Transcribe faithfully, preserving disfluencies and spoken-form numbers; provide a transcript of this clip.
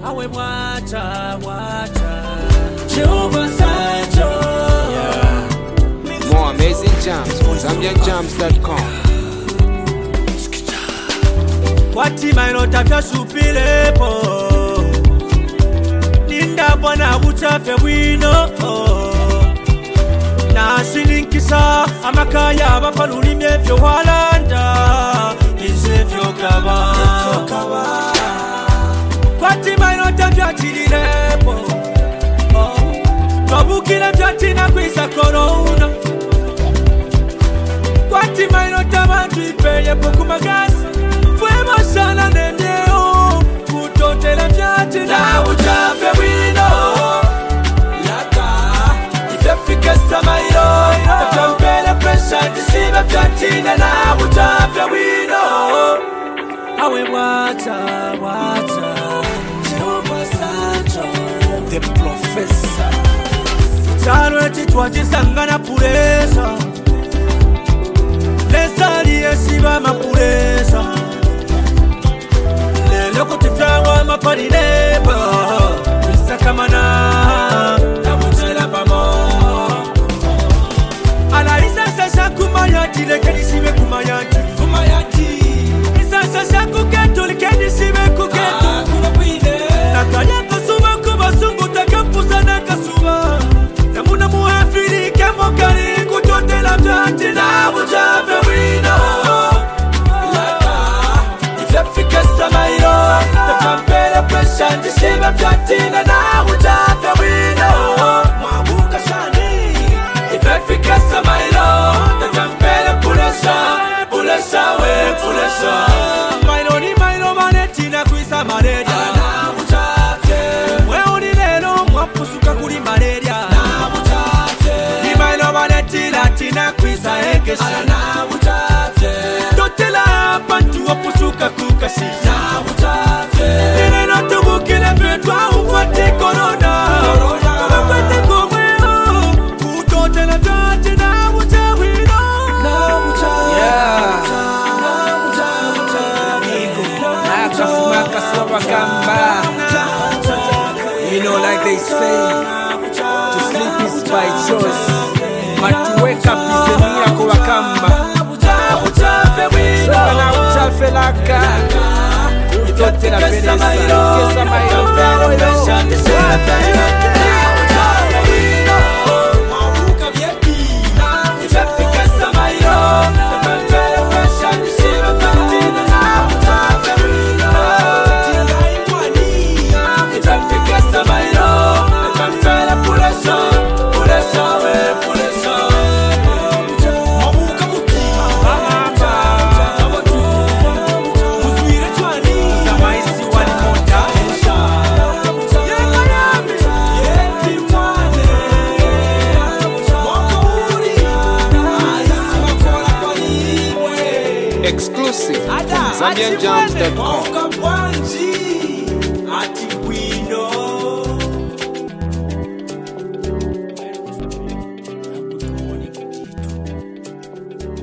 awe mwacha mwacha Jehovah Sancho. Yeah. More amazing jams on Zambian Jams dot com. Kwati maino tafya supilepo Linda bwana uchafe wino Na silinkisa amakaya abapalulimye vyo walanda Ise vyo kaba Kwati maino tafya chililepo Twabukile vyatina kwisa korona Kwati maino tabantu ipeye pokumagasi Fwema sana nemyeo Kutotela vyati na uchafe wino Laka Ifefike samairo Tampele presha Tisibe vyatina na uchafe wino Awe wacha wacha Jehovah Sancho The Professor Charwe chitwa chisangana puresa Lesali esiba mapuresa Lelo kutitawa mapalineba Isakamana Namutela pamo Ala isa sasa kumayati Lekeni sibe kumayati Kumayati Isa sasa kuketu Lekeni sibe kuketu Kumapine Nakaya kasuba kubasungu Takampusa na kasuba Namuna muhafiri Kemokari kutotela vyati Na uchafe wino Ifefike samairo Tampele presha Ndishibe vyatina na uchafe wino Mwabuka shani Ifefike samairo Tampele pulesha Pulesha we pulesha Maino ni maino manetina kuisa malaria Na uchafe Mweo ni lelo mwapusuka kuli malaria Na uchafe Ni maino manetina tina kuisa ekesha Na uchafe Totela pantu wapusuka kukasi Na uchafe Nene no tubukile petwa ufati korona Kama kwete kumweo Kutotela vyati na uchawino Na uchafe Yeah. Na uchafe Nakafumaka Swabakamba. You know, like they say, to sleep is by choice, but to wake up is a miracle. Wakamba. Sokana uchafe laka. Utotela penesa. Kesa mayo. Exclusive from Zambian Jams dot com.